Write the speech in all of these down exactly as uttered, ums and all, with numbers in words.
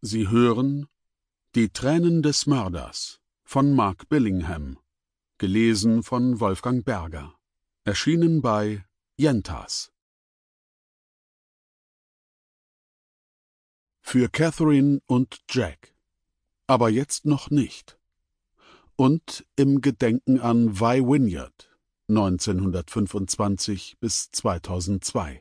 Sie hören Die Tränen des Mörders von Mark Billingham, gelesen von Wolfgang Berger, erschienen bei Jentas. Für Catherine und Jack, aber jetzt noch nicht. Und im Gedenken an Vi Wynyard, neunzehnhundertfünfundzwanzig bis zweitausendzwei.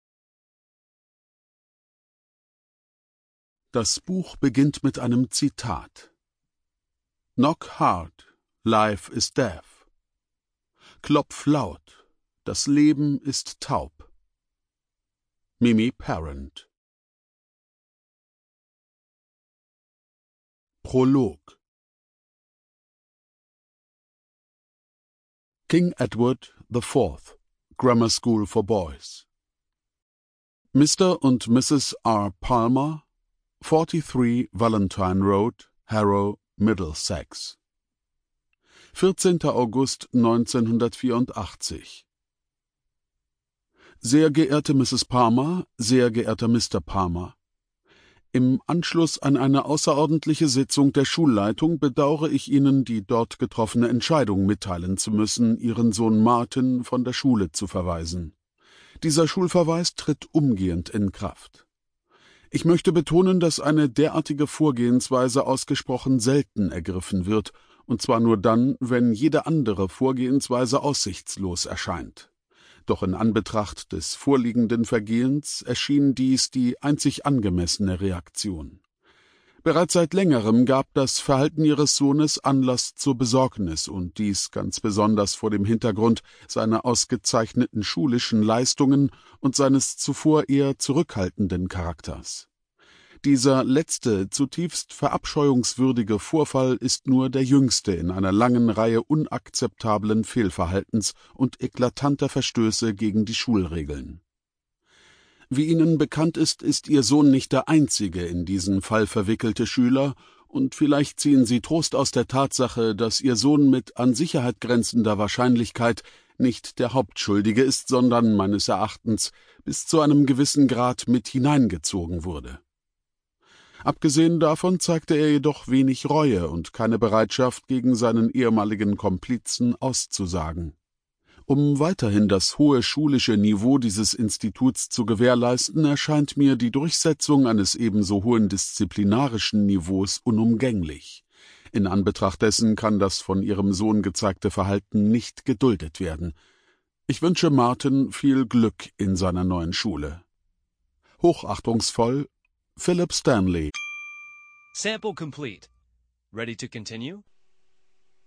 Das Buch beginnt mit einem Zitat. Knock hard, life is deaf. Klopf laut, das Leben ist taub. Mimi Parent. Prolog. King Edward the Fourth, Grammar School for Boys. Mister und Misses R. Palmer, forty-three Valentine Road, Harrow, Middlesex. vierzehnter August neunzehnhundertvierundachtzig. Sehr geehrte Misses Palmer, sehr geehrter Mister Palmer, im Anschluss an eine außerordentliche Sitzung der Schulleitung bedauere ich Ihnen, die dort getroffene Entscheidung mitteilen zu müssen, Ihren Sohn Martin von der Schule zu verweisen. Dieser Schulverweis tritt umgehend in Kraft. Ich möchte betonen, dass eine derartige Vorgehensweise ausgesprochen selten ergriffen wird, und zwar nur dann, wenn jede andere Vorgehensweise aussichtslos erscheint. Doch in Anbetracht des vorliegenden Vergehens erschien dies die einzig angemessene Reaktion. Bereits seit längerem gab das Verhalten Ihres Sohnes Anlass zur Besorgnis, und dies ganz besonders vor dem Hintergrund seiner ausgezeichneten schulischen Leistungen und seines zuvor eher zurückhaltenden Charakters. Dieser letzte, zutiefst verabscheuungswürdige Vorfall ist nur der jüngste in einer langen Reihe unakzeptablen Fehlverhaltens und eklatanter Verstöße gegen die Schulregeln. Wie Ihnen bekannt ist, ist Ihr Sohn nicht der einzige in diesen Fall verwickelte Schüler, und vielleicht ziehen Sie Trost aus der Tatsache, dass Ihr Sohn mit an Sicherheit grenzender Wahrscheinlichkeit nicht der Hauptschuldige ist, sondern meines Erachtens bis zu einem gewissen Grad mit hineingezogen wurde. Abgesehen davon zeigte er jedoch wenig Reue und keine Bereitschaft, gegen seinen ehemaligen Komplizen auszusagen. Um weiterhin das hohe schulische Niveau dieses Instituts zu gewährleisten, erscheint mir die Durchsetzung eines ebenso hohen disziplinarischen Niveaus unumgänglich. In Anbetracht dessen kann das von Ihrem Sohn gezeigte Verhalten nicht geduldet werden. Ich wünsche Martin viel Glück in seiner neuen Schule. Hochachtungsvoll, Philip Stanley. Sample complete. Ready to continue?